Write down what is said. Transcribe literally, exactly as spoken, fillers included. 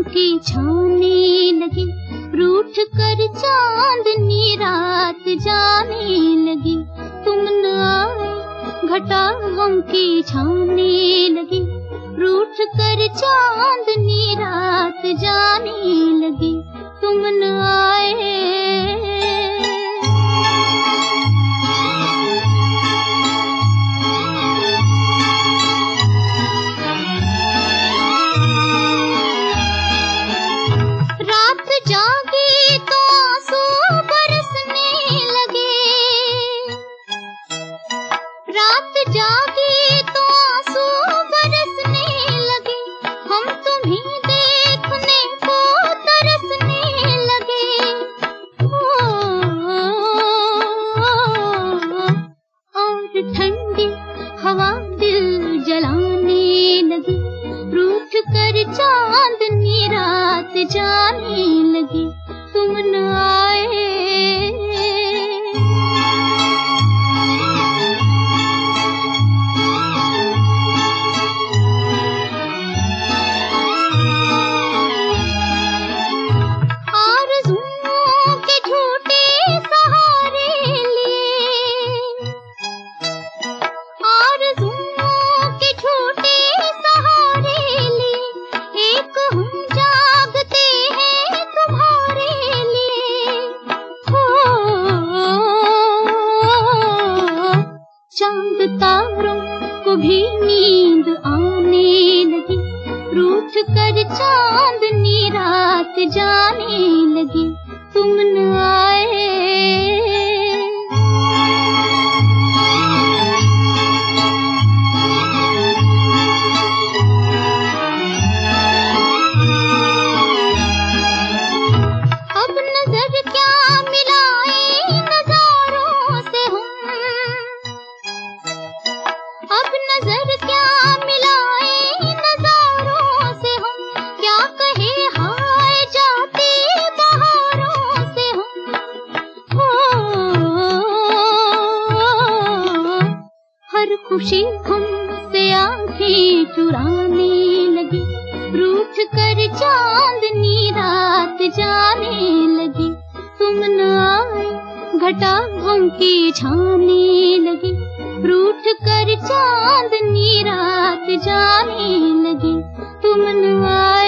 की छाने लगी, रूठ कर चांदनी रात जाने लगी। तुम न आए घटा गम की छाने लगी, रूठ कर चांदनी रात जाने लगी। तुम न आए। जागी तो आंसू बरसने लगे, रात जागी तो आंसू बरसने लगे। हम तुम्हें देखने को तरसने लगे। ओ, और ठंडी हवा दिल जलाने लगी, रूठ कर चांदनी रात जाने लगी। तुम न आए। आरज़ुओं के झूठे सहारे लिए, आरज़ुओं के झूठे सहारे लिए, एक हम जागते हैं तुम्हारे लिए। हो चांद तारों को भी नींद आने लगी, रूठ कर चांदनी रात जाने लगी। तुम न आए। अब नजर क्या मिलाए नजारों से हम, अब नजर क्या मिलाए नजारों से हम। क्या कहे हाय जाते बहारों से हम। हो हर खुशी हमसे आंखें चुराने लगी, रूठ कर चांदनी रात जाने लगी। तुम न आए घटा गम की छाने लगी, रूठ कर चांदनी रात जाने लगी। तुम न आए।